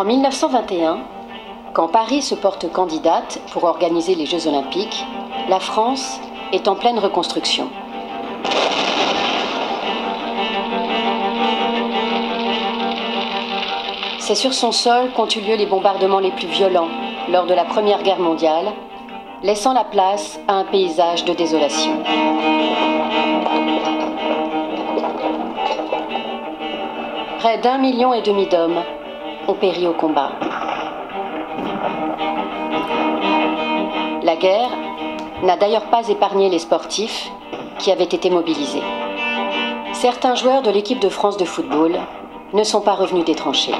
En 1921, quand Paris se porte candidate pour organiser les Jeux Olympiques, la France est en pleine reconstruction. C'est sur son sol qu'ont eu lieu les bombardements les plus violents lors de la Première Guerre mondiale, laissant la place à un paysage de désolation. Près d'1,5 million d'hommes ont péri au combat. La guerre n'a d'ailleurs pas épargné les sportifs qui avaient été mobilisés. Certains joueurs de l'équipe de France de football ne sont pas revenus des tranchées.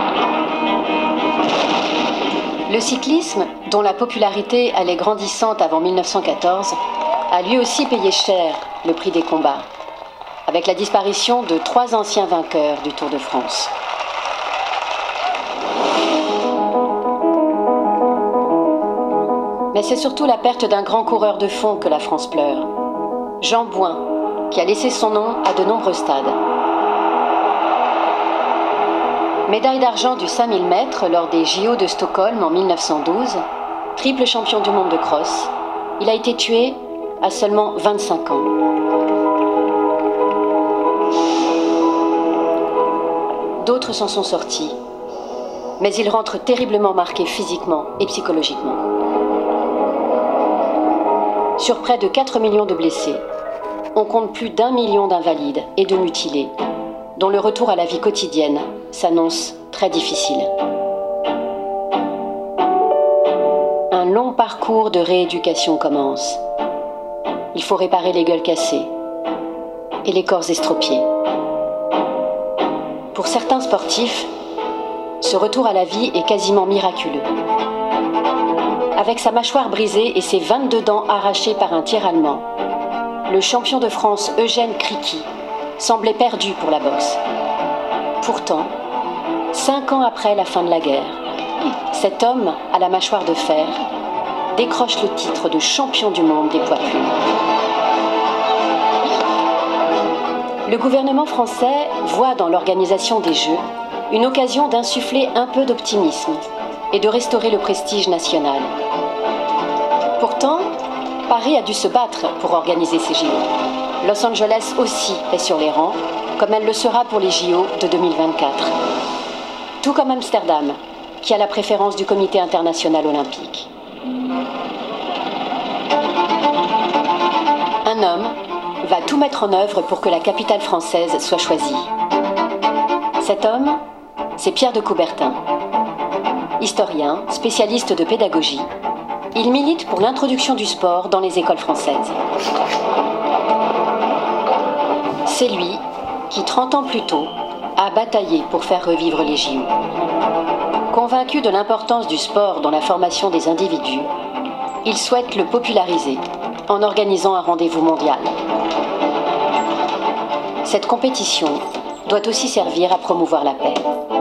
Le cyclisme, dont la popularité allait grandissante avant 1914, a lui aussi payé cher le prix des combats, avec la disparition de 3 anciens vainqueurs du Tour de France. Mais c'est surtout la perte d'un grand coureur de fond que la France pleure. Jean Bouin, qui a laissé son nom à de nombreux stades. Médaille d'argent du 5000 mètres lors des JO de Stockholm en 1912, triple champion du monde de cross, il a été tué à seulement 25 ans. D'autres s'en sont sortis, mais ils rentrent terriblement marqués physiquement et psychologiquement. Sur près de 4 millions de blessés, on compte plus d'1 million d'invalides et de mutilés, dont le retour à la vie quotidienne s'annonce très difficile. Un long parcours de rééducation commence. Il faut réparer les gueules cassées et les corps estropiés. Pour certains sportifs, ce retour à la vie est quasiment miraculeux. Avec sa mâchoire brisée et ses 22 dents arrachées par un tir allemand, le champion de France Eugène Criqui semblait perdu pour la boxe. Pourtant, 5 ans après la fin de la guerre, cet homme à la mâchoire de fer décroche le titre de champion du monde des poids plumes. Le gouvernement français voit dans l'organisation des Jeux une occasion d'insuffler un peu d'optimisme et de restaurer le prestige national. Pourtant, Paris a dû se battre pour organiser ces JO. Los Angeles aussi est sur les rangs, comme elle le sera pour les JO de 2024. Tout comme Amsterdam, qui a la préférence du Comité international olympique. Un homme va tout mettre en œuvre pour que la capitale française soit choisie. Cet homme, c'est Pierre de Coubertin. Historien, spécialiste de pédagogie, il milite pour l'introduction du sport dans les écoles françaises. C'est lui qui, 30 ans plus tôt, a bataillé pour faire revivre les JO. Convaincu de l'importance du sport dans la formation des individus, il souhaite le populariser en organisant un rendez-vous mondial. Cette compétition doit aussi servir à promouvoir la paix.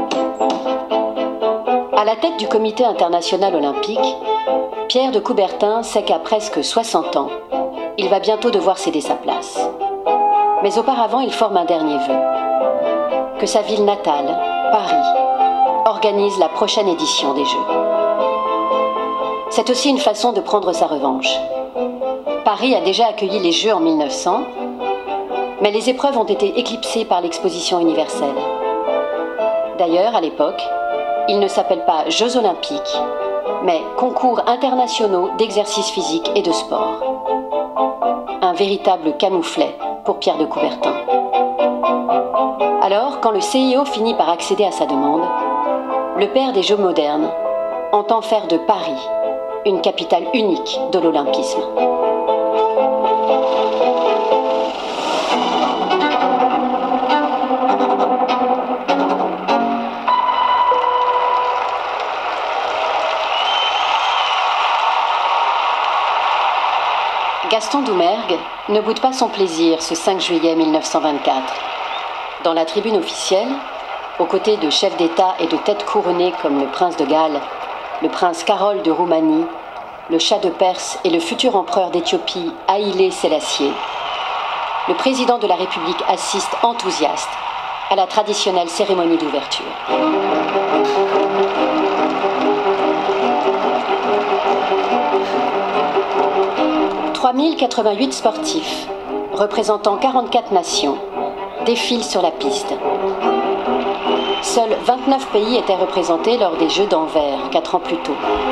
À la tête du Comité international olympique, Pierre de Coubertin sait qu'à presque 60 ans, il va bientôt devoir céder sa place. Mais auparavant, il forme un dernier vœu. Que sa ville natale, Paris, organise la prochaine édition des Jeux. C'est aussi une façon de prendre sa revanche. Paris a déjà accueilli les Jeux en 1900, mais les épreuves ont été éclipsées par l'exposition universelle. D'ailleurs, à l'époque, ils ne s'appellent pas Jeux olympiques, mais concours internationaux d'exercice physique et de sport. Un véritable camouflet pour Pierre de Coubertin. Alors, quand le CIO finit par accéder à sa demande, le père des Jeux modernes entend faire de Paris une capitale unique de l'olympisme. Gaston Doumergue ne boude pas son plaisir ce 5 juillet 1924. Dans la tribune officielle, aux côtés de chefs d'État et de têtes couronnées comme le prince de Galles, le prince Carol de Roumanie, le Shah de Perse et le futur empereur d'Éthiopie Haïlé Sélassié, le président de la République assiste enthousiaste à la traditionnelle cérémonie d'ouverture. « 3088 sportifs, représentant 44 nations, défilent sur la piste. Seuls 29 pays étaient représentés lors des Jeux d'Anvers, 4 ans plus tôt.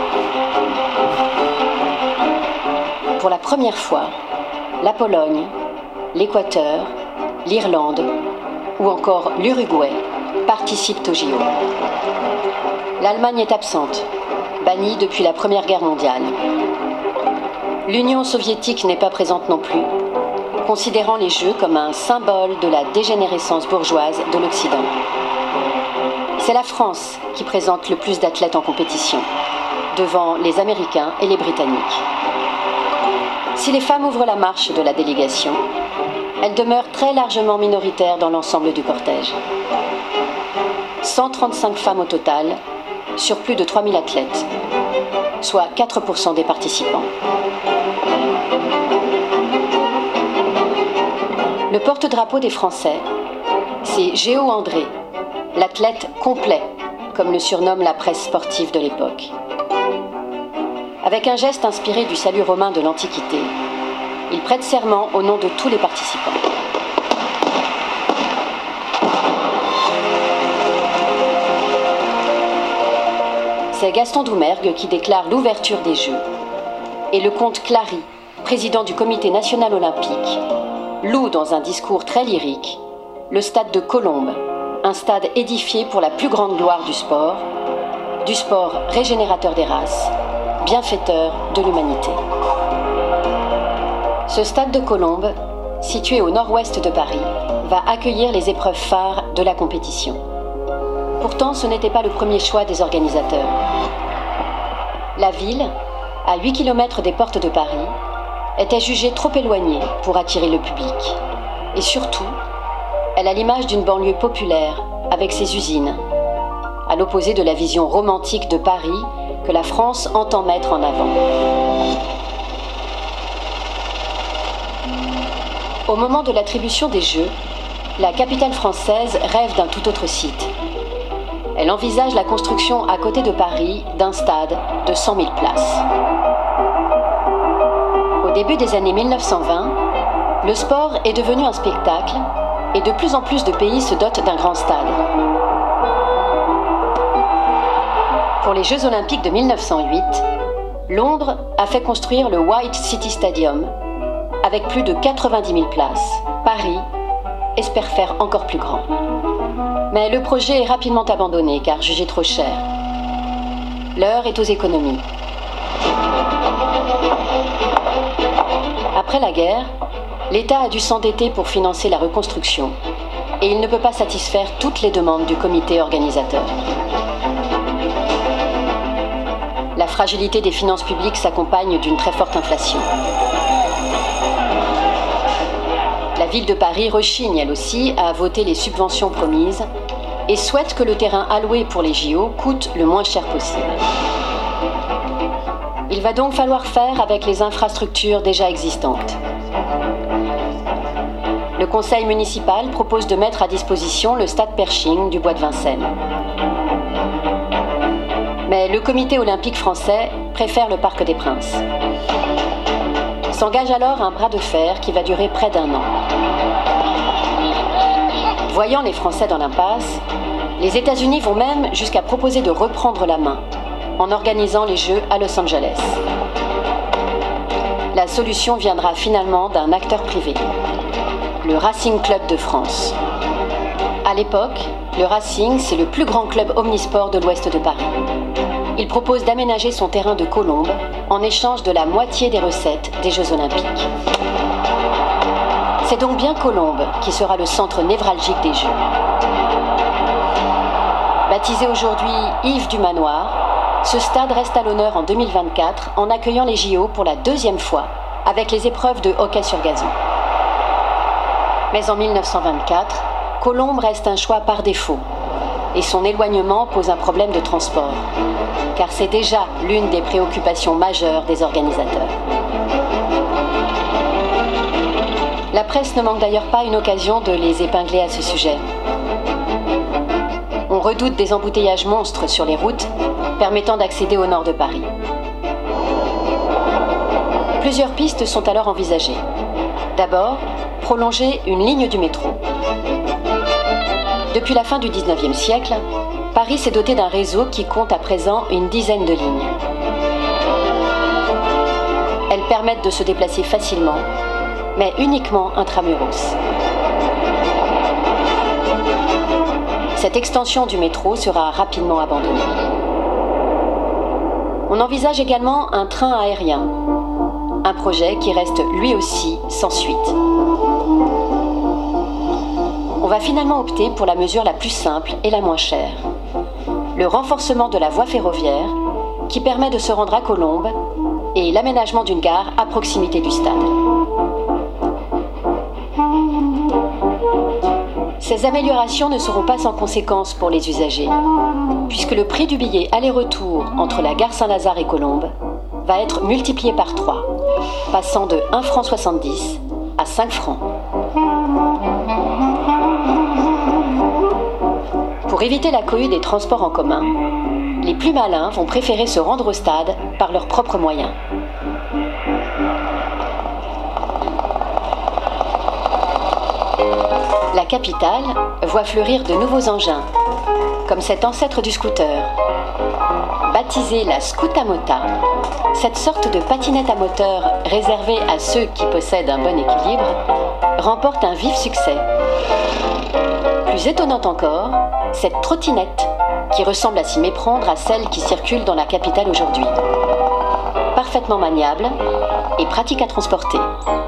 Pour la première fois, la Pologne, l'Équateur, l'Irlande ou encore l'Uruguay participent aux JO. L'Allemagne est absente, bannie depuis la Première Guerre mondiale. L'Union soviétique n'est pas présente non plus, considérant les Jeux comme un symbole de la dégénérescence bourgeoise de l'Occident. C'est la France qui présente le plus d'athlètes en compétition, devant les Américains et les Britanniques. Si les femmes ouvrent la marche de la délégation, elles demeurent très largement minoritaires dans l'ensemble du cortège. 135 femmes au total, sur plus de 3000 athlètes, soit 4% des participants. Le porte-drapeau des Français, c'est Géo André, l'athlète complet, comme le surnomme la presse sportive de l'époque. Avec un geste inspiré du salut romain de l'Antiquité, il prête serment au nom de tous les participants. C'est Gaston Doumergue qui déclare l'ouverture des Jeux. Et le comte Clary, président du Comité national olympique, loue dans un discours très lyrique le stade de Colombes, un stade édifié pour la plus grande gloire du sport régénérateur des races, bienfaiteur de l'humanité. Ce stade de Colombes, situé au nord-ouest de Paris, va accueillir les épreuves phares de la compétition. Pourtant, ce n'était pas le premier choix des organisateurs. La ville, à 8 km des portes de Paris, était jugée trop éloignée pour attirer le public. Et surtout, elle a l'image d'une banlieue populaire avec ses usines, à l'opposé de la vision romantique de Paris que la France entend mettre en avant. Au moment de l'attribution des Jeux, la capitale française rêve d'un tout autre site. Elle envisage la construction à côté de Paris d'un stade de 100 000 places. Au début des années 1920, le sport est devenu un spectacle et de plus en plus de pays se dotent d'un grand stade. Pour les Jeux Olympiques de 1908, Londres a fait construire le White City Stadium avec plus de 90 000 places. Paris espère faire encore plus grand. Mais le projet est rapidement abandonné car jugé trop cher. L'heure est aux économies. Après la guerre, l'État a dû s'endetter pour financer la reconstruction et il ne peut pas satisfaire toutes les demandes du comité organisateur. La fragilité des finances publiques s'accompagne d'une très forte inflation. La ville de Paris rechigne, elle aussi, à voter les subventions promises et souhaite que le terrain alloué pour les JO coûte le moins cher possible. Il va donc falloir faire avec les infrastructures déjà existantes. Le conseil municipal propose de mettre à disposition le stade Pershing du bois de Vincennes. Mais le comité olympique français préfère le Parc des Princes. S'engage alors un bras de fer qui va durer près d'1 an. Voyant les Français dans l'impasse, les États-Unis vont même jusqu'à proposer de reprendre la main en organisant les Jeux à Los Angeles. La solution viendra finalement d'un acteur privé, le Racing Club de France. À l'époque, le Racing, c'est le plus grand club omnisport de l'ouest de Paris. Il propose d'aménager son terrain de Colombes en échange de la moitié des recettes des Jeux Olympiques. C'est donc bien Colombes qui sera le centre névralgique des Jeux. Baptisé aujourd'hui Yves du Manoir, ce stade reste à l'honneur en 2024 en accueillant les JO pour la 2e fois avec les épreuves de hockey sur gazon. Mais en 1924, Colombes reste un choix par défaut et son éloignement pose un problème de transport, car c'est déjà l'une des préoccupations majeures des organisateurs. La presse ne manque d'ailleurs pas une occasion de les épingler à ce sujet. redoute des embouteillages monstres sur les routes permettant d'accéder au nord de Paris. Plusieurs pistes sont alors envisagées. D'abord, prolonger une ligne du métro. Depuis la fin du XIXe siècle, Paris s'est doté d'un réseau qui compte à présent une dizaine de lignes. Elles permettent de se déplacer facilement, mais uniquement intramuros. Cette extension du métro sera rapidement abandonnée. On envisage également un train aérien, un projet qui reste lui aussi sans suite. On va finalement opter pour la mesure la plus simple et la moins chère. Le renforcement de la voie ferroviaire qui permet de se rendre à Colombes et l'aménagement d'une gare à proximité du stade. Ces améliorations ne seront pas sans conséquences pour les usagers, puisque le prix du billet aller-retour entre la gare Saint-Lazare et Colombes va être multiplié par 3, passant de 1,70 franc à 5 francs. Pour éviter la cohue des transports en commun, les plus malins vont préférer se rendre au stade par leurs propres moyens. La capitale voit fleurir de nouveaux engins, comme cet ancêtre du scooter. Baptisée la Scootamota, cette sorte de patinette à moteur réservée à ceux qui possèdent un bon équilibre, remporte un vif succès. Plus étonnante encore, cette trottinette, qui ressemble à s'y méprendre à celle qui circule dans la capitale aujourd'hui. Parfaitement maniable et pratique à transporter.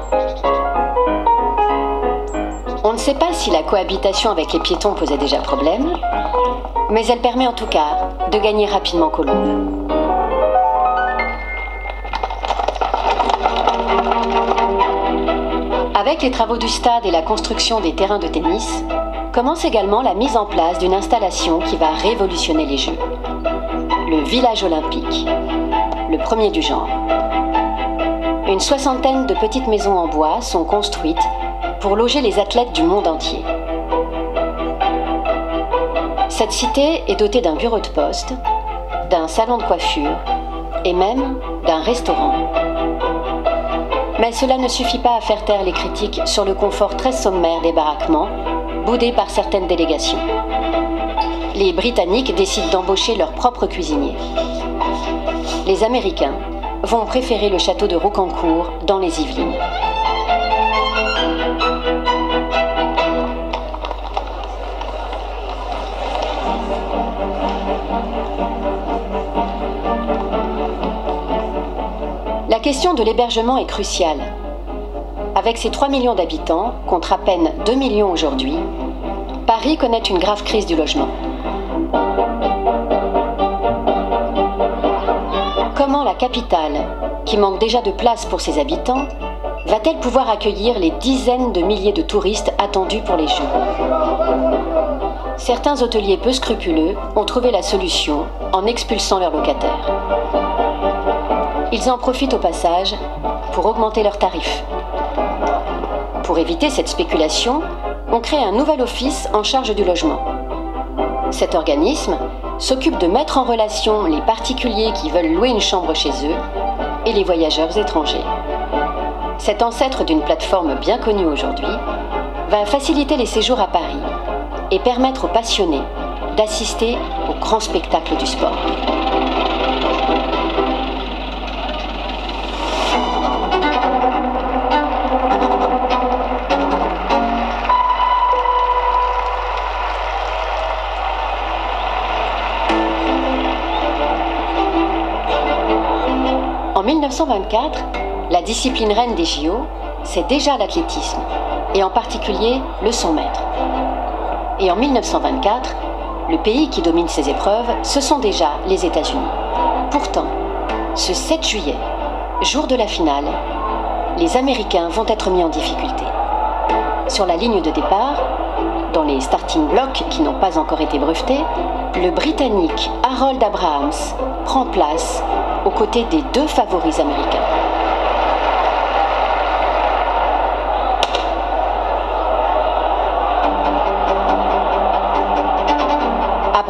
On ne sait pas si la cohabitation avec les piétons posait déjà problème, mais elle permet en tout cas de gagner rapidement Colombes. Avec les travaux du stade et la construction des terrains de tennis, commence également la mise en place d'une installation qui va révolutionner les Jeux. Le village olympique, le premier du genre. Une soixantaine de petites maisons en bois sont construites pour loger les athlètes du monde entier. Cette cité est dotée d'un bureau de poste, d'un salon de coiffure et même d'un restaurant. Mais cela ne suffit pas à faire taire les critiques sur le confort très sommaire des baraquements, boudés par certaines délégations. Les Britanniques décident d'embaucher leurs propres cuisiniers. Les Américains vont préférer le château de Rocancourt dans les Yvelines. La question de l'hébergement est cruciale. Avec ses 3 millions d'habitants, contre à peine 2 millions aujourd'hui, Paris connaît une grave crise du logement. Comment la capitale, qui manque déjà de place pour ses habitants, va-t-elle pouvoir accueillir les dizaines de milliers de touristes attendus pour les Jeux ? Certains hôteliers peu scrupuleux ont trouvé la solution en expulsant leurs locataires. Ils en profitent au passage pour augmenter leurs tarifs. Pour éviter cette spéculation, on crée un nouvel office en charge du logement. Cet organisme s'occupe de mettre en relation les particuliers qui veulent louer une chambre chez eux et les voyageurs étrangers. Cet ancêtre d'une plateforme bien connue aujourd'hui va faciliter les séjours à Paris et permettre aux passionnés d'assister au grand spectacle du sport. En 1924, la discipline reine des JO, c'est déjà l'athlétisme, et en particulier le 100 mètres. Et en 1924, le pays qui domine ces épreuves, ce sont déjà les États-Unis. Pourtant, ce 7 juillet, jour de la finale, les Américains vont être mis en difficulté. Sur la ligne de départ, dans les starting blocks qui n'ont pas encore été brevetés, le Britannique Harold Abrahams prend place aux côtés des 2 favoris américains.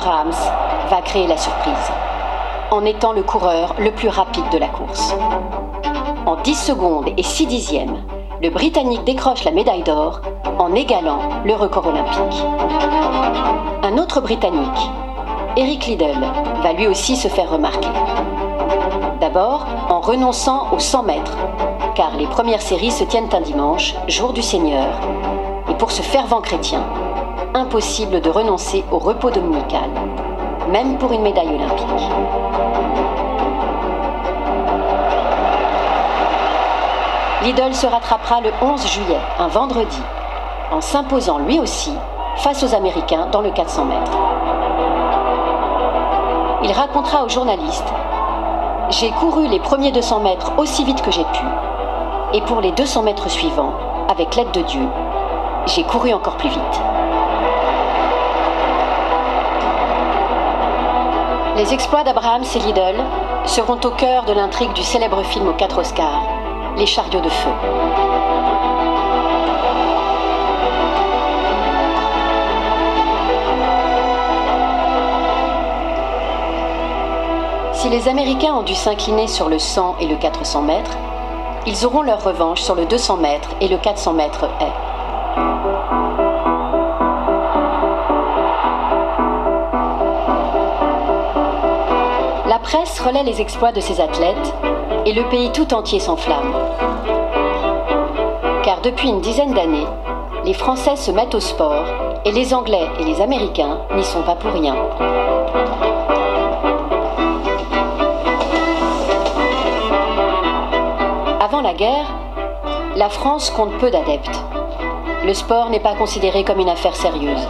Abrahams va créer la surprise, en étant le coureur le plus rapide de la course. En 10 secondes et 6 dixièmes, le Britannique décroche la médaille d'or en égalant le record olympique. Un autre Britannique, Eric Liddell, va lui aussi se faire remarquer. D'abord en renonçant aux 100 mètres, car les premières séries se tiennent un dimanche, jour du Seigneur, et pour ce fervent chrétien, impossible de renoncer au repos dominical, même pour une médaille olympique. Liddell se rattrapera le 11 juillet, un vendredi, en s'imposant lui aussi face aux Américains dans le 400 mètres. Il racontera aux journalistes « J'ai couru les premiers 200 mètres aussi vite que j'ai pu, et pour les 200 mètres suivants, avec l'aide de Dieu, j'ai couru encore plus vite. » Les exploits d'Abrahams et Liddell seront au cœur de l'intrigue du célèbre film aux 4 Oscars, Les chariots de feu. Si les Américains ont dû s'incliner sur le 100 et le 400 mètres, ils auront leur revanche sur le 200 mètres et le 400 mètres haies. La presse relaie les exploits de ces athlètes et le pays tout entier s'enflamme. Car depuis une dizaine d'années, les Français se mettent au sport et les Anglais et les Américains n'y sont pas pour rien. Avant la guerre, la France compte peu d'adeptes. Le sport n'est pas considéré comme une affaire sérieuse.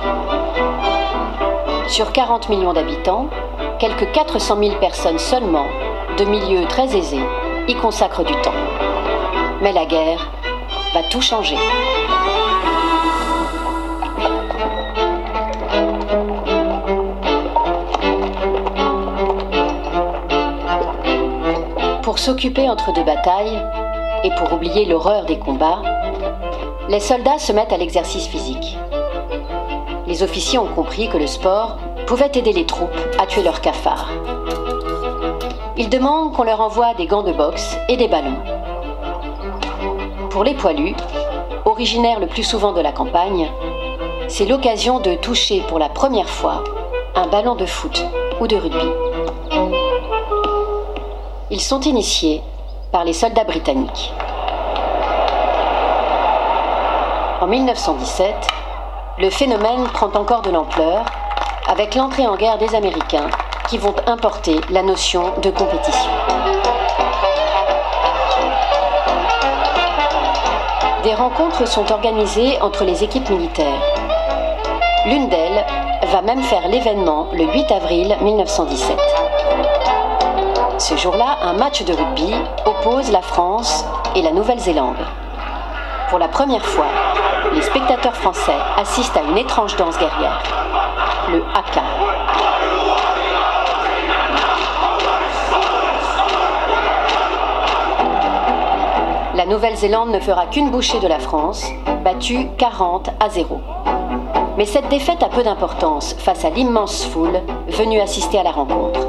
Sur 40 millions d'habitants, quelques 400 000 personnes seulement, de milieux très aisés, y consacrent du temps. Mais la guerre va tout changer. Pour s'occuper entre deux batailles, et pour oublier l'horreur des combats, les soldats se mettent à l'exercice physique. Les officiers ont compris que le sport pouvait aider les troupes à tuer leurs cafards. Ils demandent qu'on leur envoie des gants de boxe et des ballons. Pour les poilus, originaires le plus souvent de la campagne, c'est l'occasion de toucher pour la première fois un ballon de foot ou de rugby. Ils sont initiés par les soldats britanniques. En 1917, le phénomène prend encore de l'ampleur avec l'entrée en guerre des Américains qui vont importer la notion de compétition. Des rencontres sont organisées entre les équipes militaires. L'une d'elles va même faire l'événement le 8 avril 1917. Ce jour-là, un match de rugby oppose la France et la Nouvelle-Zélande. Pour la première fois, les spectateurs français assistent à une étrange danse guerrière, le haka. La Nouvelle-Zélande ne fera qu'une bouchée de la France, battue 40-0. Mais cette défaite a peu d'importance face à l'immense foule venue assister à la rencontre.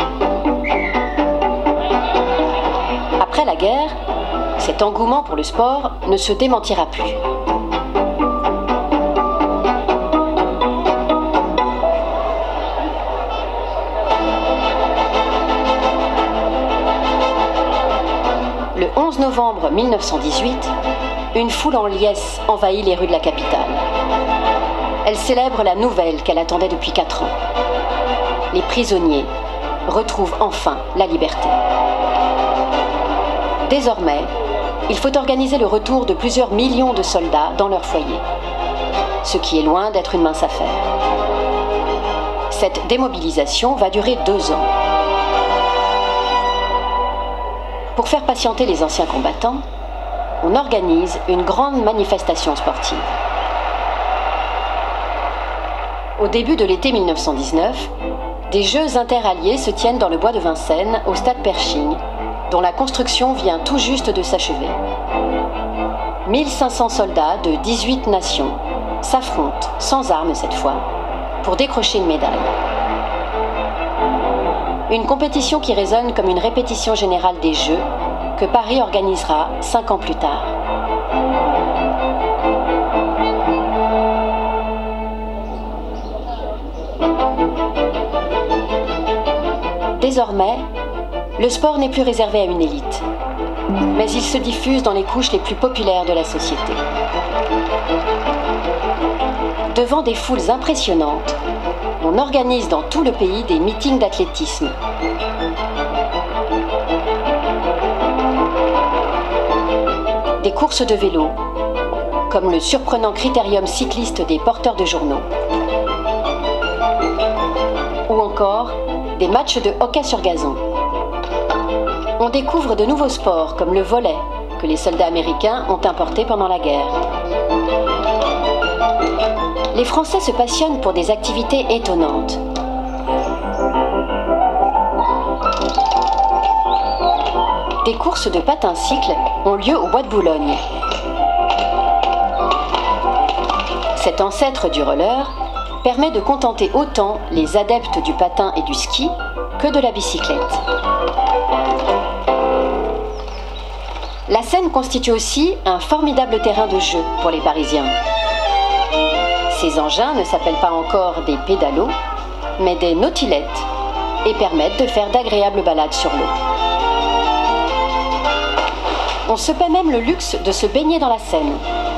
Après la guerre, cet engouement pour le sport ne se démentira plus. Le 11 novembre 1918, une foule en liesse envahit les rues de la capitale. Elle célèbre la nouvelle qu'elle attendait depuis 4 ans. Les prisonniers retrouvent enfin la liberté. Désormais, il faut organiser le retour de plusieurs millions de soldats dans leur foyer, ce qui est loin d'être une mince affaire. Cette démobilisation va durer 2 ans. Pour faire patienter les anciens combattants, on organise une grande manifestation sportive. Au début de l'été 1919, des Jeux interalliés se tiennent dans le bois de Vincennes, au stade Pershing, dont la construction vient tout juste de s'achever. 1500 soldats de 18 nations s'affrontent, sans armes cette fois, pour décrocher une médaille. Une compétition qui résonne comme une répétition générale des Jeux que Paris organisera 5 ans plus tard. Désormais, le sport n'est plus réservé à une élite, mais il se diffuse dans les couches les plus populaires de la société. Devant des foules impressionnantes, on organise dans tout le pays des meetings d'athlétisme. Des courses de vélo, comme le surprenant critérium cycliste des porteurs de journaux. Ou encore des matchs de hockey sur gazon. On découvre de nouveaux sports comme le volley, que les soldats américains ont importé pendant la guerre. Les Français se passionnent pour des activités étonnantes. Des courses de patin-cycle ont lieu au Bois de Boulogne. Cet ancêtre du roller permet de contenter autant les adeptes du patin et du ski que de la bicyclette. La Seine constitue aussi un formidable terrain de jeu pour les Parisiens. Ces engins ne s'appellent pas encore des pédalos, mais des nautilettes et permettent de faire d'agréables balades sur l'eau. On se paie même le luxe de se baigner dans la Seine.